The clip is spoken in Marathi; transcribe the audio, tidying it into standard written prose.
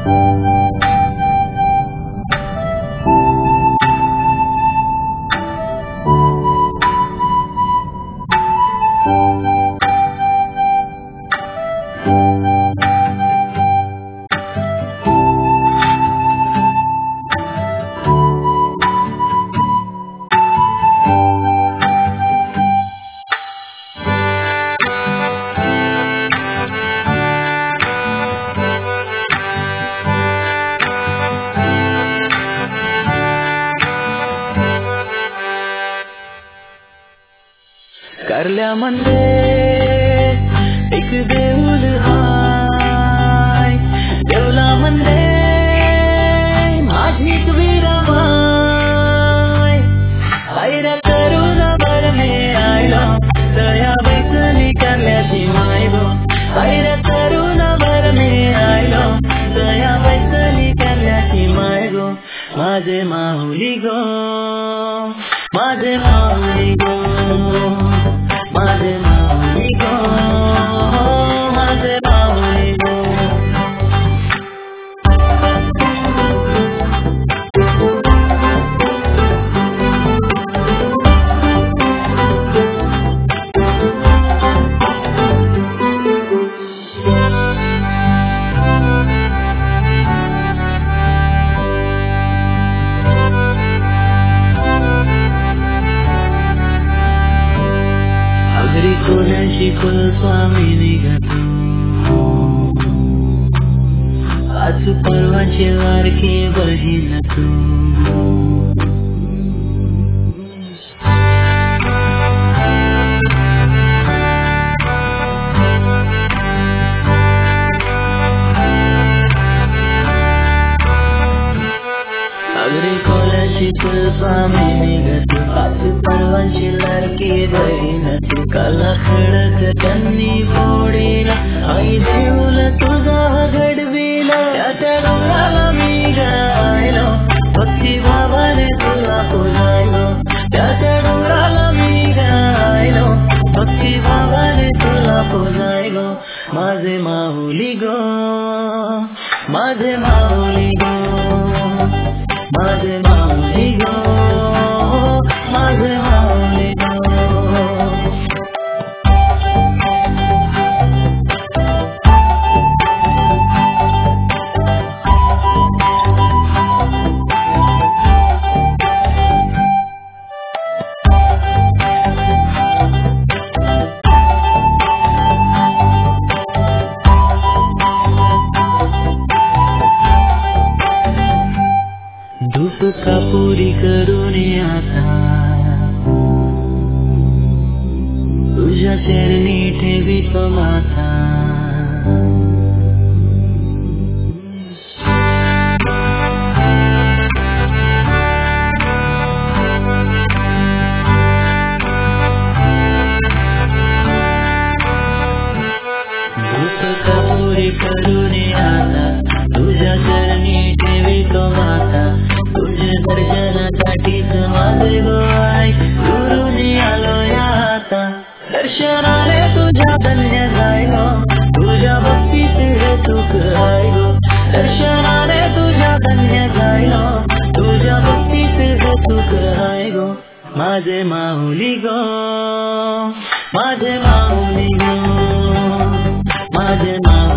कारल्यामध्ये एक देऊळ हाय, देवलामध्ये माझी वीराबाई. आईरा करून भरणे आयलो, दया बैसली कारल्याची माय गो. आईरा करून भरणे आयलो, दया बैसली कारल्याची माय गो. माझे माऊली गो, माझे माऊली गो, माझे माऊली गो, माझे माऊली गो. कोणाशी कुलस्वामिनी गतो, आज परवाची लाडकी बहीण तू. अगदी कोणाशी कुलस्वामिनी गतो, आज परवाची लाडकी बहीण तू. काला खडक त्यांनी फोडीला, आई देऊल तुझा घडविला. त्या डोंगराला मी गायलो, भक्ती भावाने तुला पुजायलो. त्या डोंगराला मी गायलो, भक्ती भावाने तुला पुजायलो. माझे माऊली गो, माझे माऊली गो, माझे माऊली गो, माझे माऊली गो. धूप कापुरी करून आता, तुझ्या चरणी ठेवितो माथा. धूप कापुरी करून आता, तुझ्या चरणी ठेवितो माथा. तुझ्या दर्शनासाठीच माझे गो आई, दुरून आलो आता. दर्शनाने तुझ्या धन्य जायलो, तुझ्या भक्तीत सुख आहे गो. दर्शनाने तुझ्या धन्य जायलो, तुझ्या भक्तीत सुख आहे गो. माझे माऊली गो, माझे माऊली गो, माझे माऊली.